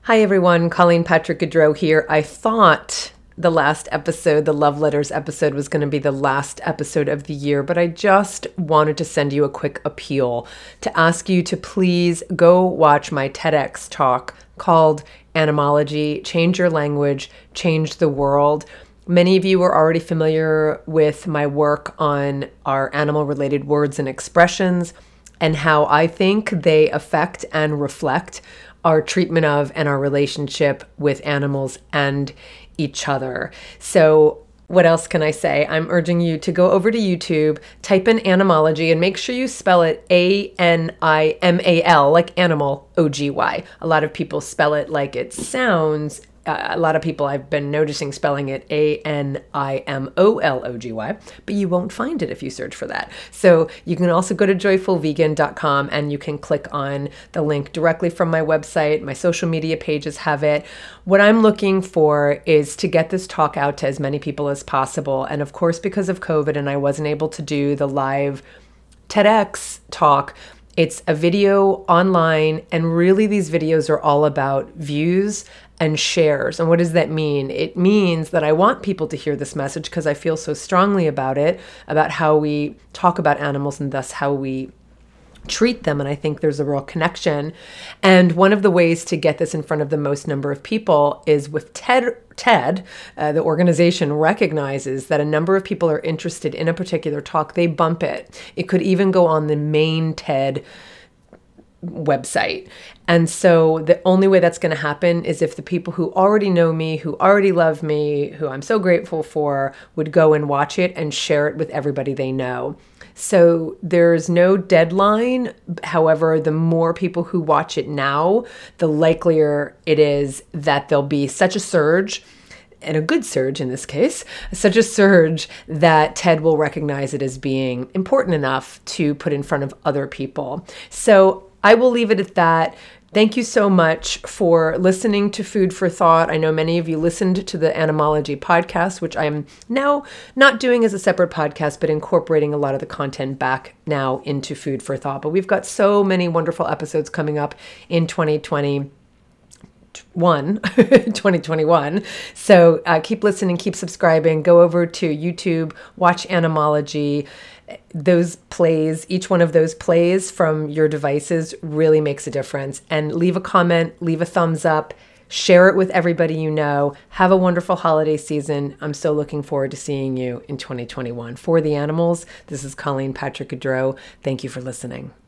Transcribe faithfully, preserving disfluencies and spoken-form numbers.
Hi everyone, Colleen Patrick Gaudreau here. I thought the last episode, the Love Letters episode, was going to be the last episode of the year, but I just wanted to send you a quick appeal to ask you to please go watch my TEDx talk called Animology, Change Your Language, Change the World. Many of you are already familiar with my work on our animal-related words and expressions and how I think they affect and reflect our treatment of and our relationship with animals and each other. So what else can I say? I'm urging you to go over to YouTube, type in Animology, and make sure you spell it A N I M A L, like animal, O G Y. A lot of people spell it like it sounds. Uh, a lot of people I've been noticing spelling it A N I M O L O G Y, but you won't find it if you search for that. So you can also go to joyful vegan dot com and you can click on the link directly from my website. My social media pages have it. What I'm looking for is to get this talk out to as many people as possible. And of course, because of COVID and I wasn't able to do the live TEDx talk, it's a video online, and really these videos are all about views and shares. And what does that mean? It means that I want people to hear this message because I feel so strongly about it, about how we talk about animals and thus how we treat them. And I think there's a real connection. And one of the ways to get this in front of the most number of people is with TED. TED, uh, the organization, recognizes that a number of people are interested in a particular talk. They bump it. It could even go on the main TED website. And so the only way that's going to happen is if the people who already know me, who already love me, who I'm so grateful for, would go and watch it and share it with everybody they know. So there's no deadline. However, the more people who watch it now, the likelier it is that there'll be such a surge, and a good surge in this case, such a surge that TED will recognize it as being important enough to put in front of other people. So I will leave it at that. Thank you so much for listening to Food for Thought. I know many of you listened to the Animology podcast, which I'm now not doing as a separate podcast, but incorporating a lot of the content back now into Food for Thought. But we've got so many wonderful episodes coming up in twenty twenty. One, twenty twenty-one. So uh, keep listening, keep subscribing, go over to YouTube, watch Animology. Those plays, each one of those plays from your devices really makes a difference. And leave a comment, leave a thumbs up, share it with everybody you know. Have a wonderful holiday season. I'm so looking forward to seeing you in twenty twenty-one. For the animals, this is Colleen Patrick Gaudreau. Thank you for listening.